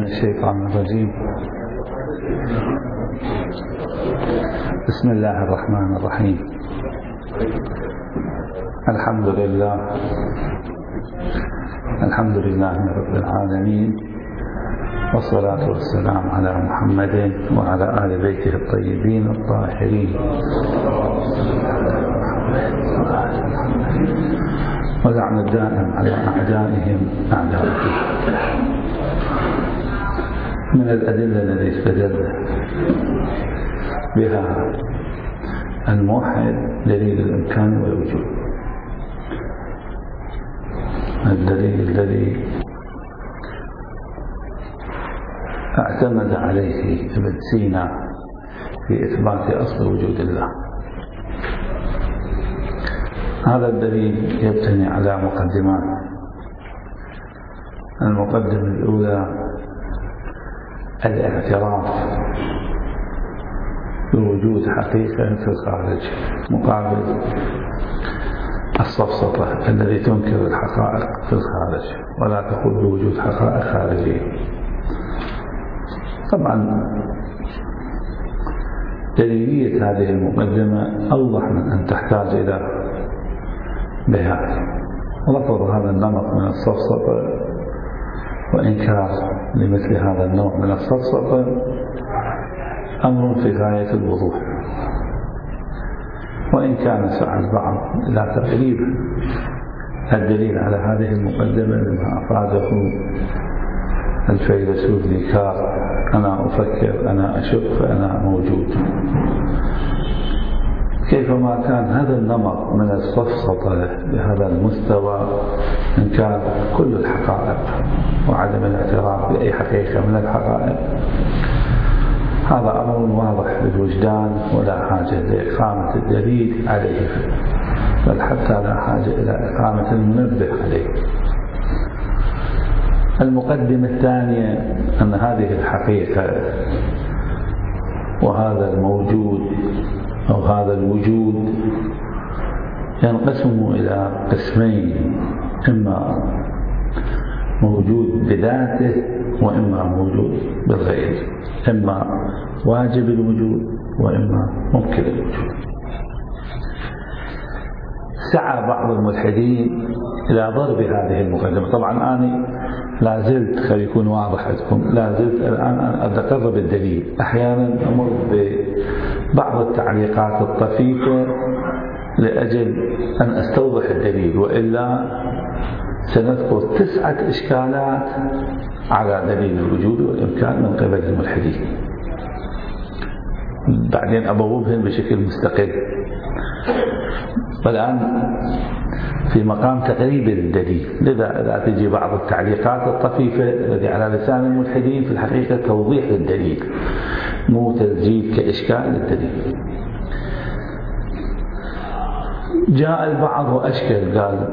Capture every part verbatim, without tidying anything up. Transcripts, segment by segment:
الشيطان الرجيم. بسم الله الرحمن الرحيم. الحمد لله الحمد لله رب العالمين، والصلاة والسلام على محمد وعلى آل بيته الطيبين الطاهرين، ولعن الدائم على أعدائهم أعداء الدين. من الأدلة التي استدل بها الموحد دليل الإمكان والوجود، الدليل الذي اعتمد عليه ابن سينا في إثبات أصل وجود الله. هذا الدليل يبتني على مقدمات. المقدمة الأولى الاعتراف بوجود حقيقة في الخارج مقابل السفسطة الذي تنكر الحقائق في الخارج ولا تقول بوجود حقائق خارجية. طبعا دليلية هذه المقدمة أوضح من أن تحتاج إلى بيان. رفض هذا النمط من السفسطة وإنكار لمثل هذا النوع من السفسطة أمر في غاية الوضوح، وإن كان سعى البعض إلى تقريب الدليل على هذه المقدمة بما أفاده الفيلسوف ديكار: أنا أفكر، أنا أشك، فأنا موجود. كيفما كان هذا النمط من السفسطة بهذا المستوى، إنكار كل الحقائق وعدم الاعتراف بأي حقيقة من الحقائق، هذا أمر واضح بالوجدان ولا حاجة لإقامة الدليل عليه، بل حتى لا حاجة إلى إقامة المنبه عليه. المقدمة الثانية أن هذه الحقيقة وهذا الموجود أو هذا الوجود ينقسم إلى قسمين: إما موجود بذاته وإما موجود بالغير، إما واجب الوجود وإما ممكن الوجود. سعى بعض الملحدين إلى ضرب هذه المقدمة. طبعا أنا لا زلت، خلي يكون واضح عندكم، لا زلت الآن أتقرب الدليل. أحيانا أمر ببعض التعليقات الطفيفة لأجل أن أستوضح الدليل، وإلا سنذكر تسعة إشكالات على دليل الوجود والإمكان من قبل الملحدين، بعدين أبوبهم بشكل مستقل. والآن في مقام تقريب الدليل، لذا إذا تجي بعض التعليقات الطفيفة التي على لسان الملحدين في الحقيقة توضيح للدليل، مو تسجيل كإشكال للدليل. جاء البعض وأشكل، قال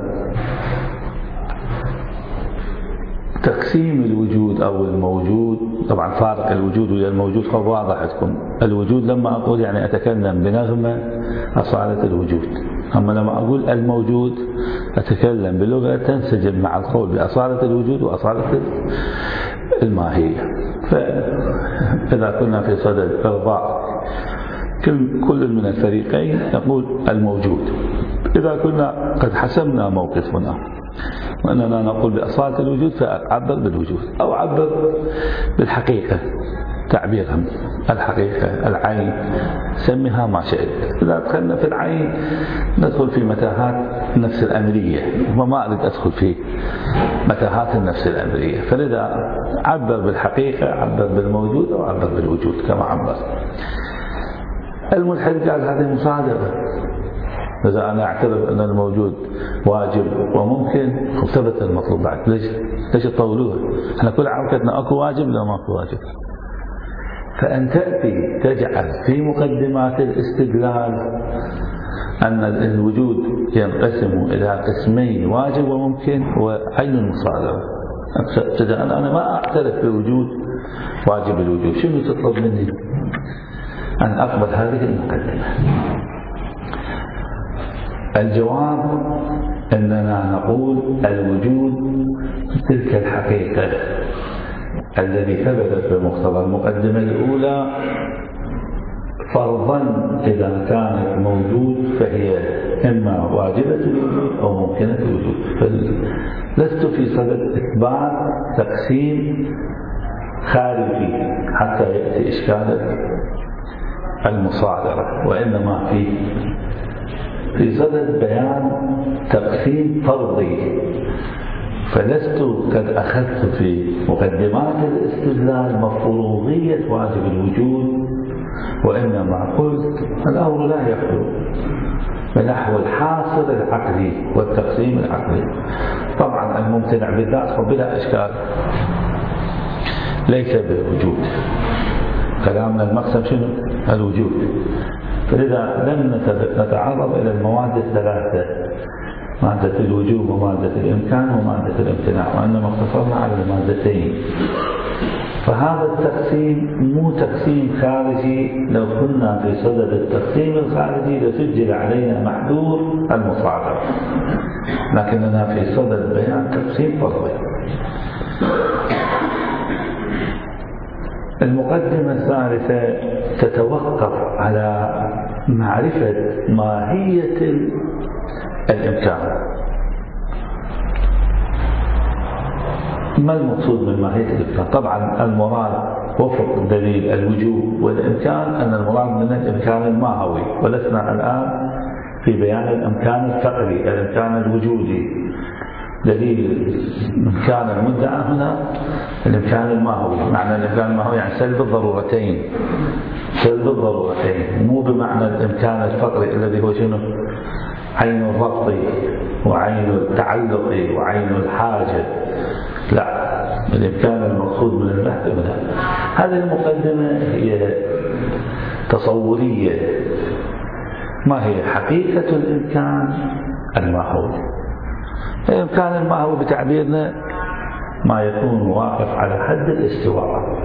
تقسيم الوجود أو الموجود، طبعا فارق الوجود ويا الموجود هو واضح عندكم. الوجود لما أقول يعني أتكلم بنغمة أصالة الوجود، أما لما أقول الموجود أتكلم بلغة تنسجم مع القول بأصالة الوجود وأصالة الماهية. فإذا كنا في صدد إرضاء كل من الفريقين يقول الموجود، إذا كنا قد حسمنا موقفنا وأننا نقول بأصالة الوجود فأعبر بالوجود أو أعبر بالحقيقة تعبيرا، الحقيقة، العين، سميها ما شئت. إذا دخلنا في العين ندخل في متاهات النفس الأمرية، وما أريد أدخل في متاهات النفس الأمرية، فلذا عبر بالحقيقة، عبر بالموجود أو عبر بالوجود كما عبر. الملحد قال هذه مصادرة، إذا أنا أعترف أن الموجود واجب وممكن ثبت المطلوب بعد، ليش ليش تطولوها؟ احنا كل عركتنا أكو واجب لا ما أكو واجب. فأن تأتي تجعل في مقدمات الاستدلال أن الوجود ينقسم إلى قسمين: واجب وممكن وعين المصادرة. أنا ما أعترف بوجود واجب الوجود، شنو تطلب مني؟ أن أقبل هذه المقدمة. الجواب أننا نقول الوجود تلك الحقيقة الذي ثبتت بمقتضى المقدمة الأولى فرضا إذا كانت موجود فهي إما واجبة الوجود أو ممكنة الوجود. فلست في صدد إثبات تقسيم خارجي حتى يأتي إشكال المصادرة، وإنما في في صدد بيان تقسيم فرضي. فلست قد أخذت في مقدمات الاستدلال مفروضية واجب الوجود، وإنما قلت الأمر لا يخلو بنحو الحاصل العقلي والتقسيم العقلي. طبعا الممتنع بالذات بلا إشكال ليس بالوجود، كلامنا المقسم شنو؟ الوجود. فلذا لم نتعرض إلى المواد الثلاثة، مادة الوجوب ومادة الإمكان ومادة الامتناع، وإنما اقتصرنا على المادتين. فهذا التقسيم مو تقسيم خارجي، لو كنا في صدد التقسيم الخارجي لسجل علينا محذور المصادرة، لكننا في صدد بيان تقسيم فرضي. المقدمة الثالثة تتوقف على معرفة ماهية الإمكان. ما المقصود من ماهية الإمكان؟ طبعا المراد وفق دليل الوجوب والإمكان أن المراد من الإمكان الماهوي، ولسنا الآن في بيان الإمكان الفقري، الإمكان الوجودي. دليل الإمكان المدعى هنا الإمكان الماهوي. معنى الإمكان الماهوي يعني سلب الضرورتين، سلب الضرورتين، مو بمعنى الإمكان الفقري الذي هو شنو؟ عين الربط وعين التعلق وعين الحاجة. لا، الإمكان المقصود من البحث منها. هذه المقدمة هي تصورية. ما هي حقيقة الإمكان الماهوي؟ الإمكان الماهوي بتعبيرنا ما يكون واقف على حد الاستواء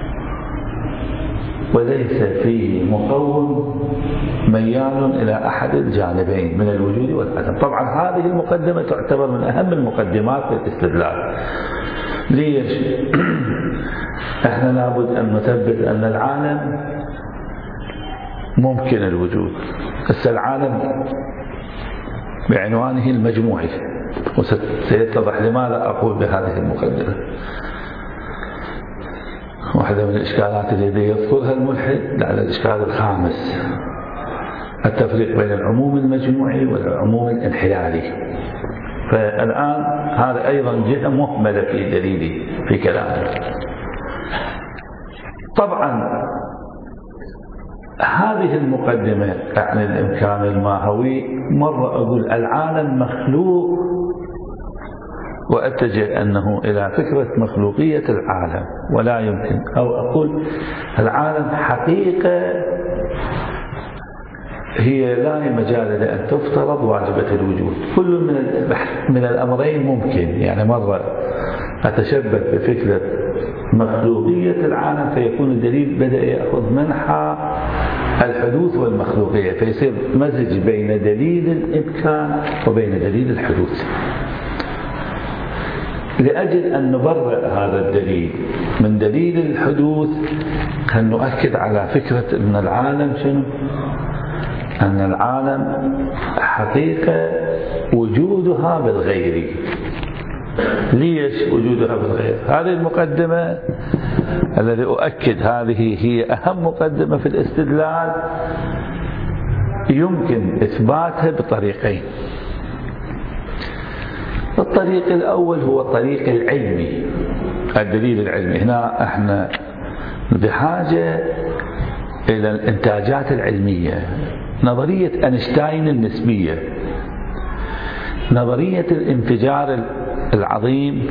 وليس فيه مقوم ميال إلى أحد الجانبين من الوجود والعدم. طبعا هذه المقدمة تعتبر من أهم المقدمات في الاستدلال. ليش؟ احنا لابد أن نثبت أن العالم ممكن الوجود. بس العالم بعنوانه المجموعي، وسيتضح لماذا أقول بهذه المقدمة. واحدة من الإشكالات التي يذكرها الملحد على الإشكال الخامس، التفريق بين العموم المجموعي والعموم الانحلالي. فالآن هذا أيضا جهة مهملة في دليلي في كلامي. طبعا هذه المقدمة عن الإمكان الماهوي، مرة أقول العالم مخلوق وأتجه أنه إلى فكرة مخلوقية العالم، ولا يمكن، أو أقول العالم حقيقة هي لا مجال لأن تفترض واجبة الوجود. كل من من الأمرين ممكن. يعني مرة أتشبه بفكرة مخلوقية العالم فيكون الدليل بدأ يأخذ منحى الحدوث والمخلوقية، فيصير مزج بين دليل الإمكان وبين دليل الحدوث. لأجل أن نبرئ هذا الدليل من دليل الحدوث هل نؤكد على فكرة أن العالم شنو؟ أن العالم حقيقة وجودها بالغير. ليش وجودها بالغير؟ هذه المقدمة الذي أؤكد هذه هي أهم مقدمة في الاستدلال، يمكن إثباتها بطريقين. الطريق الأول هو الطريق العلمي، الدليل العلمي. هنا احنا بحاجة إلى الإنتاجات العلمية. نظرية أينشتاين النسبية، نظرية الانفجار العظيم،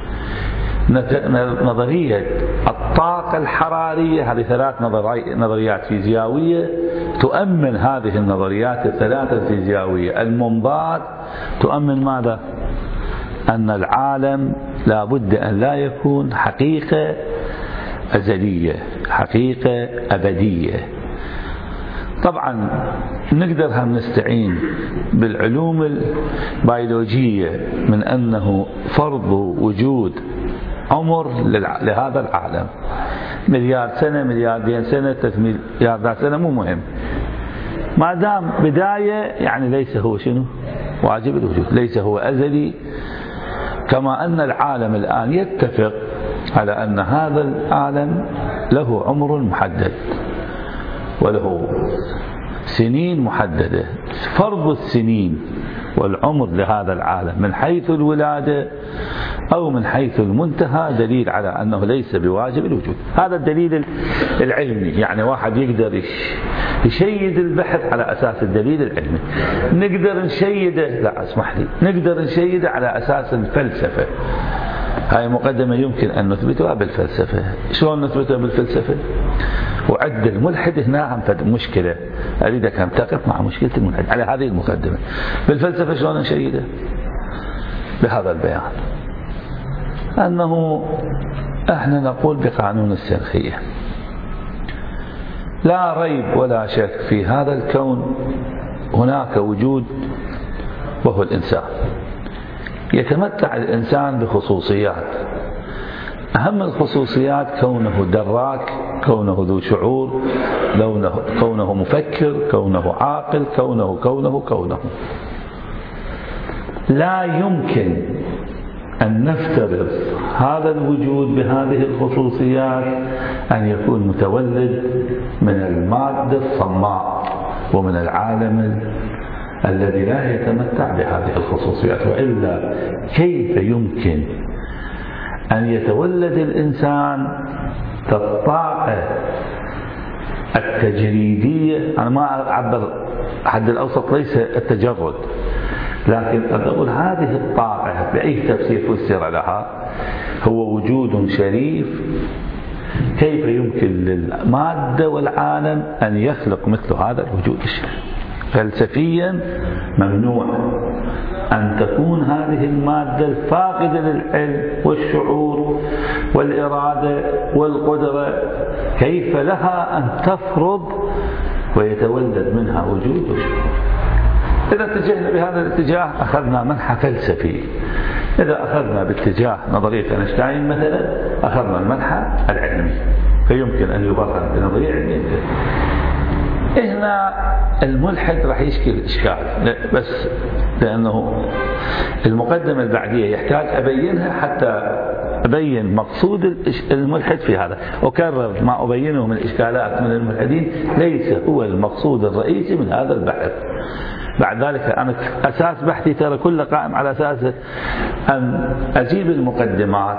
نظرية الطاقة الحرارية، هذه ثلاث نظريات فيزيائية تؤمن هذه النظريات الثلاثة الفيزيائية المنضاد تؤمن ماذا؟ أن العالم لا بد أن لا يكون حقيقة أزلية، حقيقة أبدية. طبعا نقدر هم نستعين بالعلوم البيولوجية من أنه فرض وجود عمر لهذا العالم، مليار سنة، ملياردين سنة، ثلاث مليار سنة، مو مهم، ما دام بداية يعني ليس هو شنو؟ واجب الوجود، ليس هو أزلي. كما أن العالم الآن يتفق على أن هذا العالم له عمر محدد وله سنين محددة. فرض السنين والعمر لهذا العالم من حيث الولادة أو من حيث المنتهى دليل على أنه ليس بواجب الوجود. هذا الدليل العلمي، يعني واحد يقدر يشيد البحث على أساس الدليل العلمي. نقدر نشيده، لا اسمح لي، نقدر نشيده على أساس الفلسفة. هاي مقدمة يمكن أن نثبتها بالفلسفة. شلون نثبتها بالفلسفة؟ وعد الملحد هنا هم فد مشكلة أريدك أن تقف مع مشكلة الملحد على هذه المقدمة. بالفلسفة شلون نشيده؟ بهذا البيان، أنه احنا نقول بقانون السنخية، لا ريب ولا شك في هذا الكون هناك وجود وهو الإنسان. يتمتع الإنسان بخصوصيات، أهم الخصوصيات كونه دراك، كونه ذو شعور، كونه مفكر، كونه عاقل، كونه كونه كونه. لا يمكن أن نفترض هذا الوجود بهذه الخصوصيات أن يكون متولد من المادة الصماء ومن العالم الذي لا يتمتع بهذه الخصوصيات. وإلا كيف يمكن أن يتولد الإنسان كالطاقة التجريدية؟ أنا ما أعبر حد الأوسط ليس التجرد، لكن أقول هذه الطاقة بأي تفسير فسر لها هو وجود شريف. كيف يمكن للمادة والعالم أن يخلق مثل هذا الوجود الشريف؟ فلسفيا ممنوع أن تكون هذه المادة الفاقدة للعلم والشعور والإرادة والقدرة، كيف لها أن تفرض ويتولد منها وجود وشعور؟ إذا اتجهنا بهذا الاتجاه أخذنا منحى فلسفي. إذا أخذنا باتجاه نظرية أينشتاين مثلا أخذنا المنحى العلمي، فيمكن أن يبرهن بنظرية علمية. هنا الملحد راح يشكل إشكال، بس لأنه المقدمة البعدية يحتاج أبينها حتى أبين مقصود الملحد في هذا. أكرر ما أبينه من إشكالات من الملحدين ليس هو المقصود الرئيسي من هذا البحث. بعد ذلك أنا أساس بحثي ترى كله قائم على أساس أن أجيب المقدمات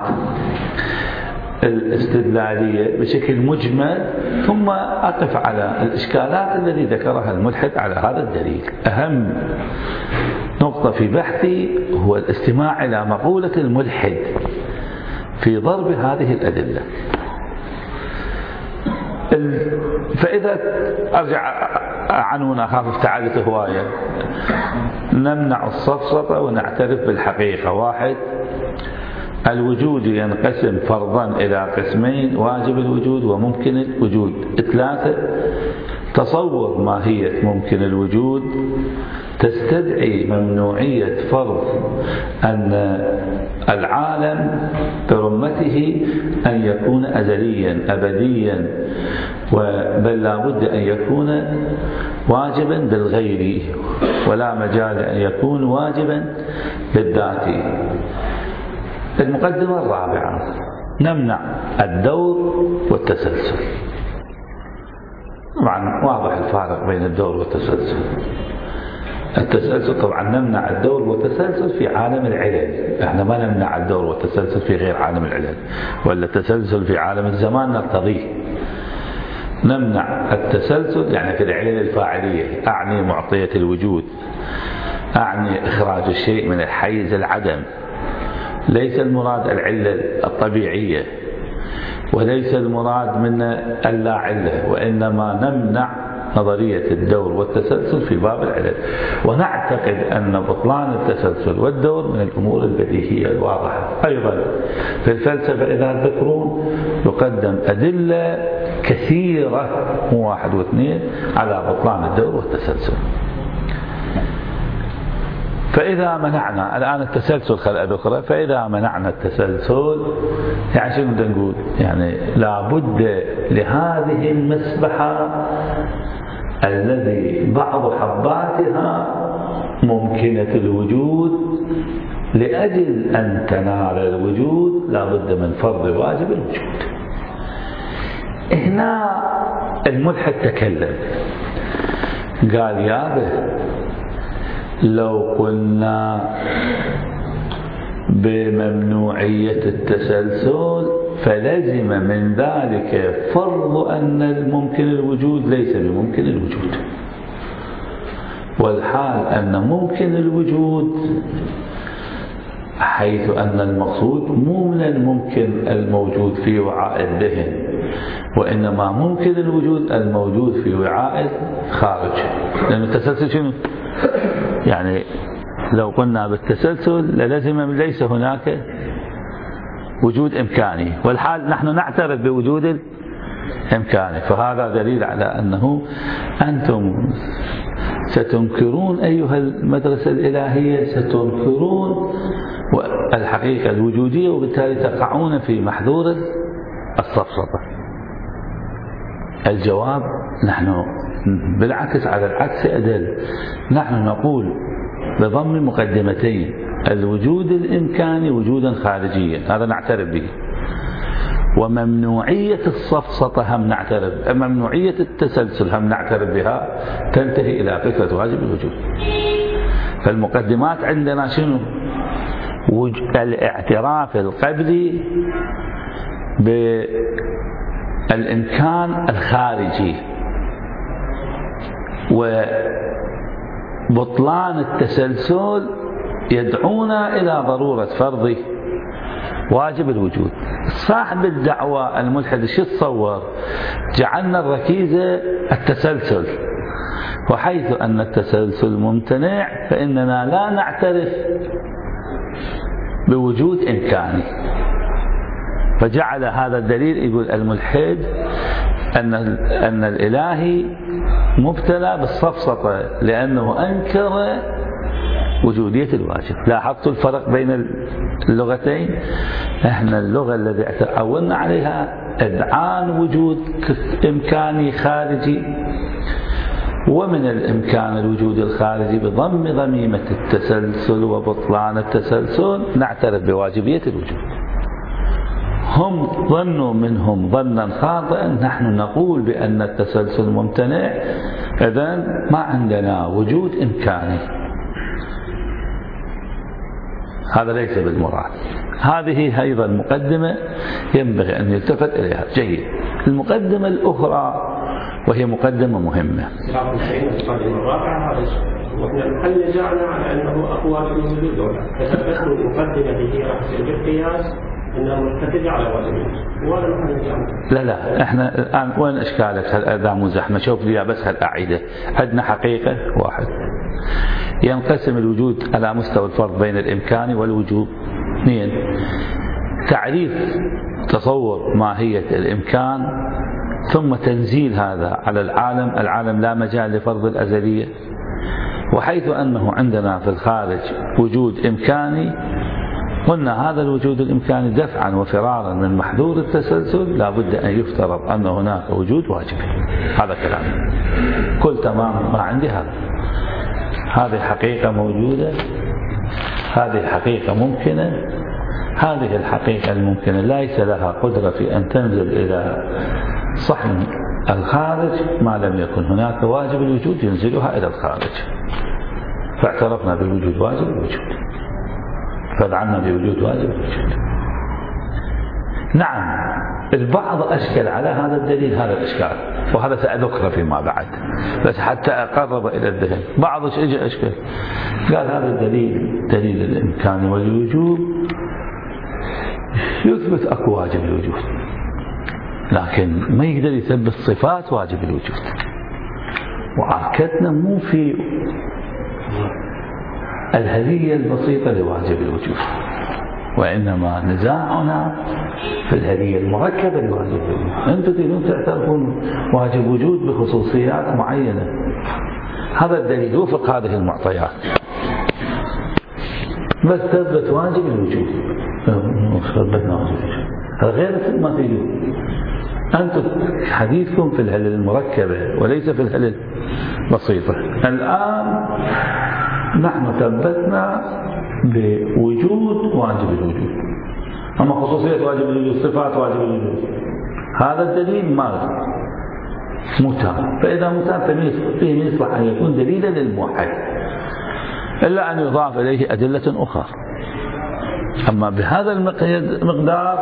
الاستدلالية بشكل مجمل، ثم أقف على الإشكالات التي ذكرها الملحد على هذا الدليل. أهم نقطة في بحثي هو الاستماع إلى مقولة الملحد في ضرب هذه الأدلة. فإذا أرجع عنون أخاف تعالت هواية، نمنع السفسطة ونعترف بالحقيقة. واحد، الوجود ينقسم فرضا إلى قسمين: واجب الوجود وممكن الوجود. ثلاثة، تصور ماهية ممكن الوجود تستدعي ممنوعية فرض أن العالم برمته أن يكون أزليا أبديا، بل لا بد أن يكون واجبا بالغير، ولا مجال أن يكون واجبا بالذات. المقدمة الرابعة، نمنع الدور والتسلسل. طبعا واضح الفارق بين الدور والتسلسل. التسلسل طبعا نمنع الدور والتسلسل في عالم العلل، احنا ما نمنع الدور والتسلسل في غير عالم العلل، ولا التسلسل في عالم الزمان نرتضيه. نمنع التسلسل يعني في العلل الفاعلية، أعني معطية الوجود، أعني إخراج الشيء من الحيز العدم. ليس المراد العلة الطبيعية، وليس المراد من اللا علة، وإنما نمنع نظرية الدور والتسلسل في باب العلل. ونعتقد أن بطلان التسلسل والدور من الأمور البديهية الواضحة. أيضا في الفلسفة إذا تذكرون يقدم أدلة كثيرة مو واحد واثنين على بطلان الدور والتسلسل. فإذا منعنا الآن التسلسل خل أذكره، فإذا منعنا التسلسل يعني شنو بدنا نقول؟ يعني لابد لهذه المسبحة الذي بعض حباتها ممكنة الوجود، لأجل أن تنال الوجود لابد من فرض واجب الوجود. هنا الملحد تكلم قال يابه لو قلنا بممنوعية التسلسل فلزم من ذلك فرض أن الممكن الوجود ليس بممكن الوجود، والحال أن ممكن الوجود حيث أن المقصود مو من الممكن الموجود في وعاء الذهن، وإنما ممكن الوجود الموجود في وعاء الخارج. لأن التسلسل شنو؟ يعني لو قلنا بالتسلسل للزم ليس هناك وجود إمكاني، والحال نحن نعترف بوجود الإمكاني، فهذا دليل على أنه أنتم ستنكرون أيها المدرسة الإلهية، ستنكرون الحقيقة الوجودية، وبالتالي تقعون في محظور السفسطة. الجواب نحن بالعكس، على العكس أدل، نحن نقول بضم مقدمتين: الوجود الإمكاني وجودا خارجيا، هذا نعترف به، وممنوعية السفسطة هم نعترف، ممنوعية التسلسل هم نعترف بها، تنتهي إلى فكرة واجب الوجود. فالمقدمات عندنا شنو؟ الاعتراف القبلي بالإمكان الخارجي، وبطلان التسلسل يدعونا إلى ضرورة فرض واجب الوجود. صاحب الدعوة الملحد شو تصور؟ جعلنا الركيزة التسلسل، وحيث أن التسلسل ممتنع فإننا لا نعترف بوجود إمكاني. فجعل هذا الدليل، يقول الملحد أن أن الإلهي مبتلى بالسفسطة لأنه أنكر وجودية الواجب. لاحظتوا الفرق بين اللغتين؟ احنا اللغة التي تعودنا عليها إذعان وجود إمكاني خارجي، ومن الإمكان الوجود الخارجي بضم ضميمة التسلسل وبطلان التسلسل نعترف بواجبية الوجود. هم ظنوا منهم ظنا خاطئا، نحن نقول بأن التسلسل ممتنع، إذن ما عندنا وجود إمكاني. هذا ليس بالمراد. هذه أيضا مقدمة ينبغي أن يلتفت إليها. جيد. المقدمة الأخرى وهي مقدمة مهمة. المقدمة الرابعة هذا وإحنا هل نزعنا على أنه أقوى في الوجود ولا؟ تثبت المقدمة هي راح تصير بالقياس أنه مرتكز على واجبين ولا ما نزعنا؟ لا لا، إحنا الآن وين إشكالك؟ هالأذى مزحمة. شوف لي بس هالقاعدة. عندنا حقيقة واحد، ينقسم الوجود على مستوى الفرق بين الإمكاني والوجوب. اثنين، تعريف تصور ماهية الإمكان، ثم تنزيل هذا على العالم. العالم لا مجال لفرض الأزلية، وحيث أنه عندنا في الخارج وجود إمكاني، قلنا هذا الوجود الإمكاني دفعا وفرارا من محظور التسلسل لابد أن يفترض أن هناك وجود واجبي. هذا كلام كل تمام. ما عندي هذا، هذه حقيقة موجودة، هذه حقيقة ممكنة. هذه الحقيقة الممكنة ليس لها قدرة في أن تنزل إلى صحن الخارج ما لم يكن هناك واجب الوجود ينزلها إلى الخارج. فاعترفنا بوجود واجب الوجود، فدعنا بوجود واجب الوجود. نعم، البعض أشكل على هذا الدليل هذا الإشكال، وهذا سأذكره فيما بعد، بس حتى أقرب إلى الذهن. بعض إجا أشكل قال هذا الدليل دليل الإمكان والوجوب يثبت أكو واجب الوجود، لكن ما يقدر يثبت صفات واجب الوجود. وعكتنا مو في الهدية البسيطة لواجب الوجود، وإنما نزاعنا في الهدية المركبة لواجب الوجود. أنتم تريدون تعترفون واجب وجود بخصوصيات معينة، هذا الدليل يوفق هذه المعطيات. بس ثبت واجب الوجود، ثبتنا واجب الوجود، هذا غير ما تريدون أنتم. حديثكم في الهلل المركبة وليس في الهلل البسيطة. الآن نحن ثبتنا بوجود واجب الوجود، أما خصوصية واجب الوجود، صفات واجب الوجود، هذا الدليل ما متام، فإذا متام فيه يصلح أن يكون دليلا للموحد، إلا أن يضاف إليه أدلة أخرى. أما بهذا المقدار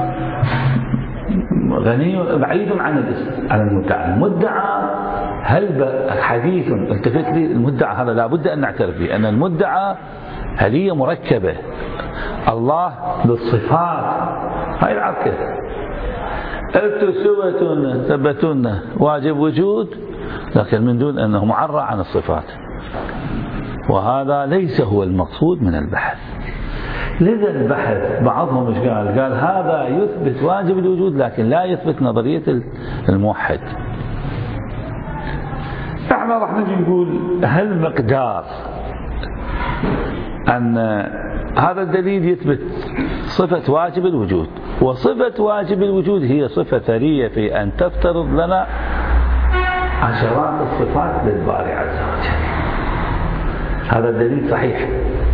غني بعيد عن عن المدعى. المدعى هل حديث التفت لي المدعى هذا لا بد أن نعترف به، أن المدعى هلية مركبة، الله بالصفات هاي العركة، أنتم سويتون ثبتون واجب وجود لكن من دون أنه معرى عن الصفات، وهذا ليس هو المقصود من البحث. لذا البحث بعضهم ايش قال؟ قال هذا يثبت واجب الوجود لكن لا يثبت نظرية الموحد. احنا راح نجي نقول هل مقدار أن هذا الدليل يثبت صفة واجب الوجود، وصفة واجب الوجود هي صفة ثرية في أن تفترض لنا عشرات الصفات للباري عز وجل. هذا الدليل صحيح،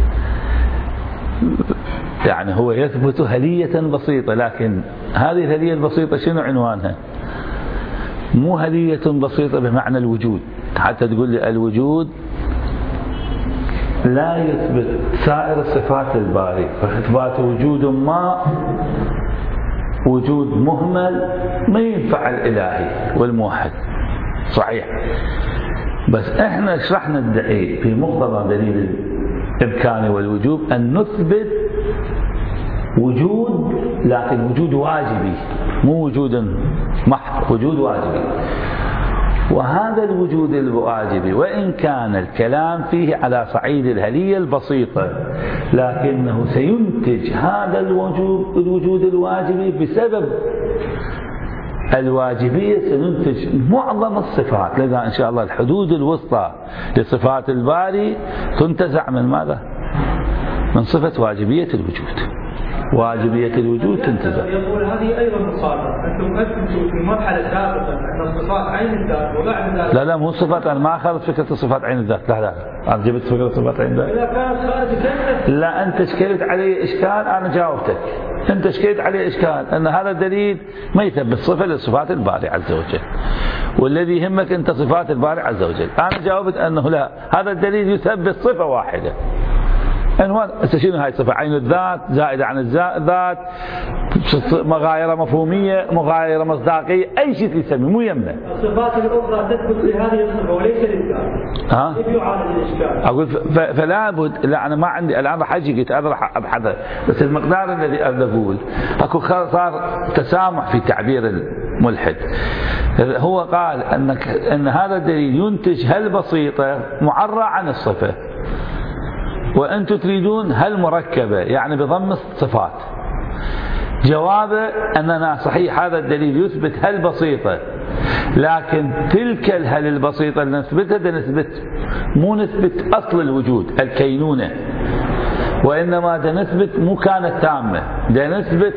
يعني هو يثبت هلية بسيطة، لكن هذه الهلية البسيطة شنو عنوانها؟ مو هلية بسيطة بمعنى الوجود، حتى تقول لي الوجود لا يثبت سائر الصفات للباري، فإثبات وجود ما وجود مهمل ما ينفع الإلهي والموحد صحيح. بس احنا ايش راح ندعي في مقتضى دليل الإمكان والوجوب؟ أن نثبت وجود، لكن وجود واجبي مو وجود محض، وجود واجبي. وهذا الوجود الواجبي وإن كان الكلام فيه على صعيد الهلية البسيطة، لكنه سينتج هذا الوجود الوجود الواجبي بسبب الواجبية، سننتج معظم الصفات. لذا إن شاء الله الحدود الوسطى لصفات الباري تنتزع من ماذا؟ من صفة واجبية الوجود. واجبية الوجود تنتزع. يقول هذه أيضا مصادرة، أنتم أنتم في مرحلة سابقة أن الصفات عين الذات وبعد ذلك. لا لا مو صفات، أنا ما أخذت فكرة صفات عين الذات، لا لا أنا جبت فكرة صفات عين الذات. إذا كانت خارج كلمة. لا أنت اشكلت علي إشكال، أنا جاوبتك. أنت اشكلت علي إشكال أن هذا الدليل ما يثبت صفة لصفات الباري عز وجل، والذي يهمك أنت صفات الباري عز وجل. أنا جاوبت أنه لا، هذا الدليل يثبت صفة واحدة. عنوان شنو هاي الصفة؟ عين الذات، زائدة عن الذات، مغايرة مفهومية، مغايرة مصداقية، أي شيء تسميه مو يمنا. الصفات الأخرى تثبت لهذه الصفة وليس للذات. ها؟ كيف يعالج الإشكال؟ أقول فلا بد، لا أنا ما عندي الآن راح أجي قلت أنا راح أبحث، بس المقدار الذي أبدأ أقول أكو صار تسامح في تعبير الملحد. هو قال أنك أن هذا الدليل ينتج هل بسيطة معرى عن الصفة، وأنتم تريدون هل مركبة يعني بضم الصفات. جوابه أننا صحيح هذا الدليل يثبت هل بسيطة، لكن تلك الهل البسيطة اللي نثبتها نثبت مو نثبت أصل الوجود الكينونة، وإنما ده نثبت مو كانت تامة، ده نثبت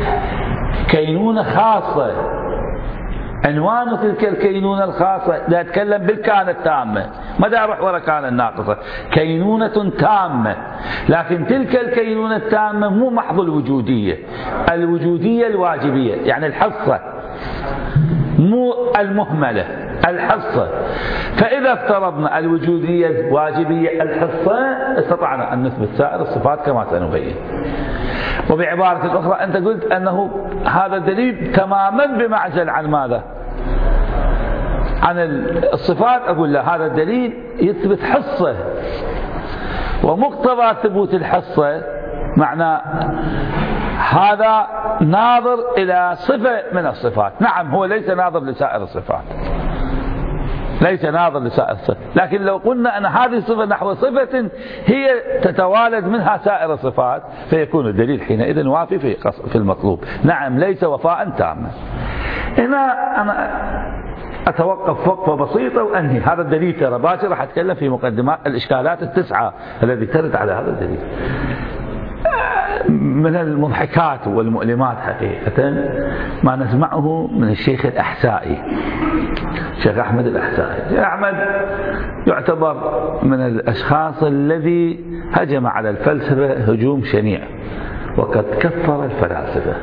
كينونة خاصة. عنوان تلك الكينونة الخاصة لا أتكلم بالكان التامة، ما دا أروح ورا كان الناقصة، كينونة تامة. لكن تلك الكينونة التامة مو محض الوجودية، الوجودية الواجبية، يعني الحصة مو المهملة، الحصة. فإذا افترضنا الوجودية الواجبية الحصة استطعنا أن نثبت سائر الصفات كما سنبين. وبعبارة أخرى أنت قلت أنه هذا الدليل تماما بمعزل عن ماذا؟ عن الصفات. أقول لا، هذا الدليل يثبت حصة، ومقتضى ثبوت الحصة معناه هذا ناظر إلى صفة من الصفات. نعم هو ليس ناظر لسائر الصفات، ليس ناظر لسائر الصفات، لكن لو قلنا أن هذه الصفة نحو صفة هي تتوالد منها سائر الصفات فيكون الدليل حينئذ وافي في في المطلوب. نعم ليس وفاء تاما. هنا أنا أتوقف وقفة بسيطة وأنهي. هذا الدليل ترى باكر راح أتكلم في مقدمات الإشكالات التسعة الذي ترد على هذا الدليل. من المضحكات والمؤلمات حقيقة ما نسمعه من الشيخ الأحسائي، الشيخ أحمد الأحسائي. الشيخ أحمد يعتبر من الأشخاص الذي هجم على الفلسفة هجوم شنيع وقد كفر الفلاسفة.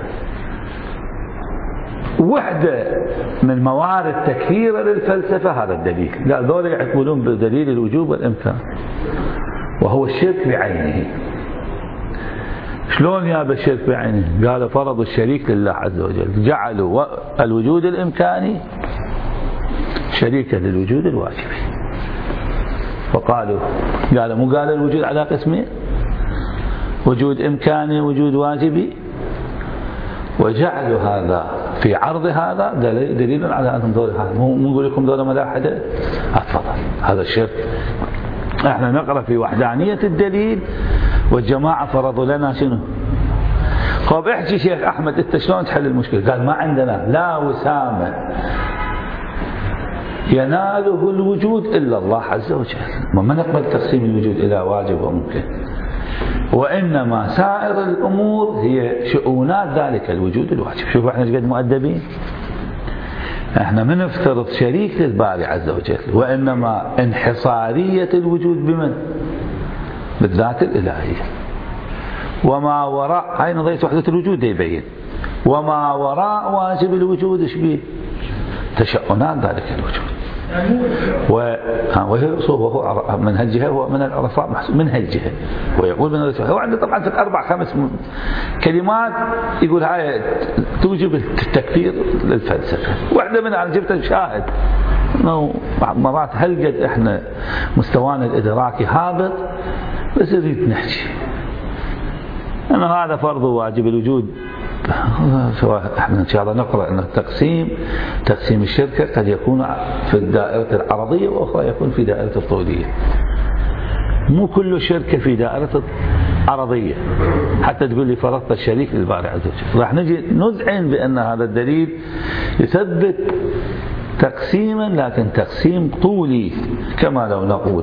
وحدة من موارد تكفير للفلسفة هذا الدليل. لا ذول يقولون بدليل الوجوب والإمكان، وهو الشرك بعينه. شلون ياب الشرك بعينه؟ قالوا فرضوا الشريك لله عز وجل، جعلوا الوجود الإمكاني شريكا للوجود الواجبي. فقالوا قالوا مو قال الوجود على قسمين، وجود إمكاني وجود واجبي، وجعلوا هذا في عرض هذا دليل على أنهم ذول. مو نقول لكم ذول ملاحدة؟ أتفضل، هذا الشرك. احنا نقرأ في وحدانية الدليل والجماعة فرضوا لنا شنو؟ طب احكي شيخ أحمد انت شلون تحل المشكلة؟ قال ما عندنا لا وسامة يناله الوجود إلا الله عز وجل، ما نقبل تقسيم الوجود إلى واجب وممكن، وإنما سائر الأمور هي شؤونات ذلك الوجود الواجب. شوفوا احنا قد مؤدبين، احنا ما نفترض شريك للباري عز وجل، وإنما انحصارية الوجود بمن؟ بالذات الإلهية. وما وراء، هاي نظرية وحدة الوجود يبين، وما وراء واجب الوجود ايش بيه؟ تشؤونات ذلك الوجود. وهي وهو من هالجهة هو من العرفاء محسوب من هالجهة، ويقول من هالجهة. هو عنده طبعا في أربع خمس كلمات يقول هاي توجب التكفير للفلسفة. واحدة منها أنا جبتها شاهد إنه مرات هل قد إحنا مستوانا الإدراكي هابط، بس نريد نحكي أن هذا فرض واجب الوجود. سواء احنا ان شاء الله نقرأ ان التقسيم تقسيم الشركة قد يكون في الدائرة العرضية واخرى يكون في دائرة الطولية. مو كل شركة في دائرة عرضية حتى تقول لي فرضت الشريك للباري عز وجل. راح نجي نذعن بان هذا الدليل يثبت تقسيما، لكن تقسيم طولي، كما لو نقول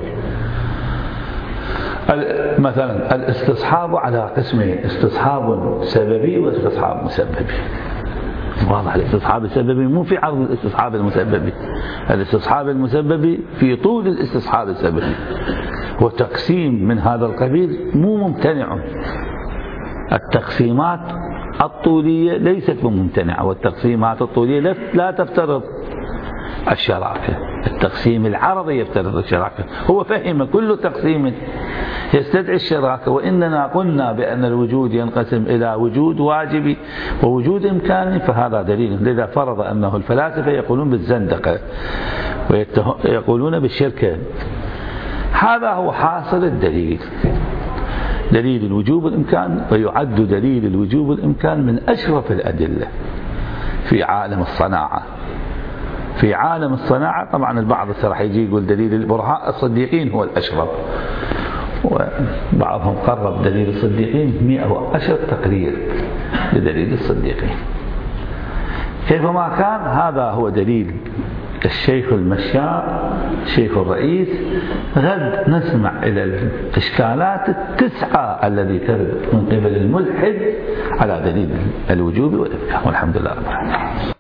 مثلا الاستصحاب على قسمين، استصحاب سببي واستصحاب مسببي. واضح الاستصحاب السببي مو في عرض الاستصحاب المسببي، الاستصحاب المسببي في طول الاستصحاب السببي، وتقسيم من هذا القبيل مو ممتنع. التقسيمات الطولية ليست ممتنعة، والتقسيمات الطولية لا تفترض الشراكة. التقسيم العرضي يفترض الشراكة. هو فهم كل تقسيم يستدعي الشراكة، وإننا قلنا بأن الوجود ينقسم إلى وجود واجبي ووجود إمكاني، فهذا دليل. لذا فرض أنه الفلاسفة يقولون بالزندقة ويقولون بالشركة. هذا هو حاصل الدليل، دليل الوجوب والإمكان، ويعد دليل الوجوب والإمكان من أشرف الأدلة في عالم الصناعة. في عالم الصناعة طبعا البعض راح يجي يقول دليل البرهاء الصديقين هو الأشرف، وبعضهم قرب دليل الصديقين مئة وعشرة تقرير لدليل الصديقين. كيفما كان هذا هو دليل الشيخ المشاء الشيخ الرئيس. غد نسمع إلى الإشكالات التسعة الذي ترد من قبل الملحد على دليل الوجوب والإمكان، والحمد لله رب العالمين.